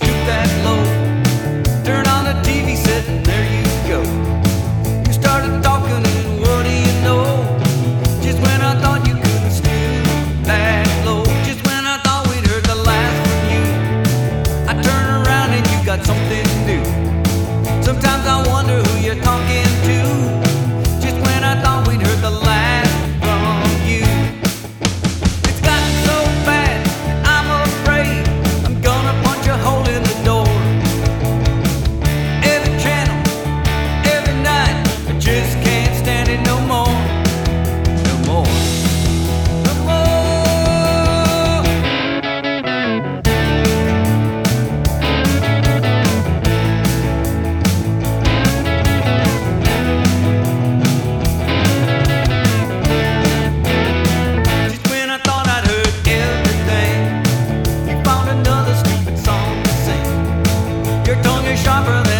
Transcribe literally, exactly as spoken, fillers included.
stoop that low. Turn on the T V set and there you go. You started talking and what do you know? Just when I thought you couldn't stoop that low, just when I thought we'd heard the last from you, I turn around and you got something new. Sometimes I wonder who you're talking to. Just when I thought we'd heard the last from you. It's gotten so bad that I'm afraid I'm gonna punch a hole in the door. Every channel, every night, I just can't stand it no more. No more. No more. Just when I thought I'd heard everything, you found another stupid song to sing. Your tongue is sharper than